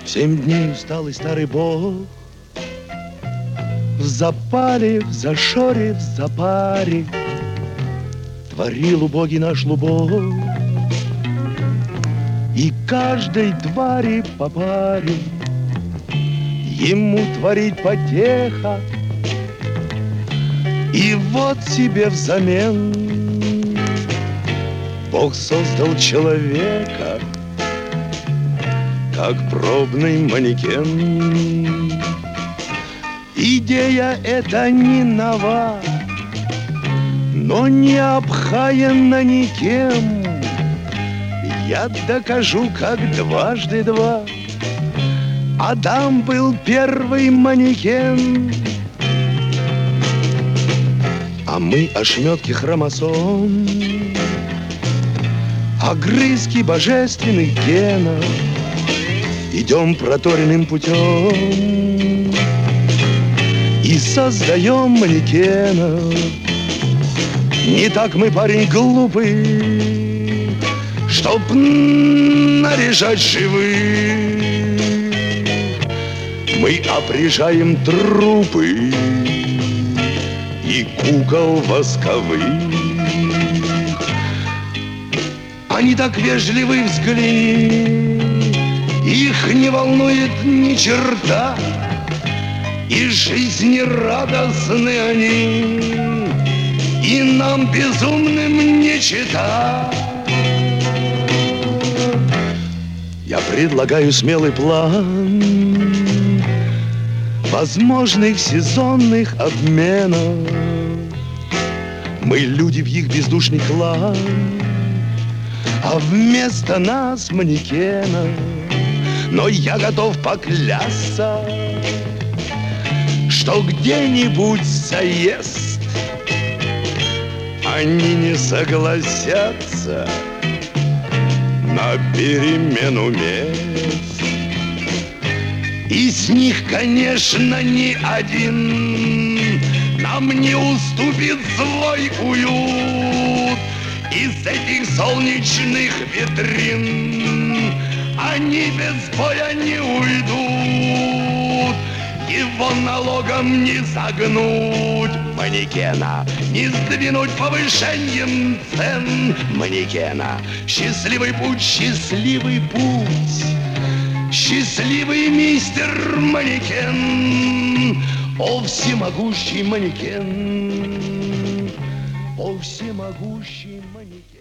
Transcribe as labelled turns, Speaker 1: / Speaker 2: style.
Speaker 1: В 7 дней усталый старый бог в запале, в зашоре, в запаре творил убогий наш лубок. И каждой твари по паре ему творить потеха. И вот тебе взамен Бог создал человека, как пробный манекен. Идея эта не нова, но не обхаяна никем. Я докажу, как дважды два. Адам был первый манекен. А мы ошметки хромосом, огрызки божественных генов, идем проторенным путем и создаем манекенов. Не так мы, парень, глупый, чтоб наряжать живых. Мы опряжаем трупы и кукол восковых. Они так вежливы, взгляни, их не волнует ни черта, и жизнерадостны они, и нам безумным не чета. Я предлагаю смелый план возможных сезонных обменов. Мы люди в их бездушный клан, а вместо нас манекенов. Но я готов поклясться, что где-нибудь заезд они не согласятся на перемену мест. И с них, конечно, ни один нам не уступит свой уют. Из этих солнечных витрин они без боя не уйдут. Его налогом не загнуть манекена, не сдвинуть повышением цен манекена. Счастливый путь, счастливый путь, счастливый мистер манекен. О, всемогущий манекен, о, всемогущий манекен.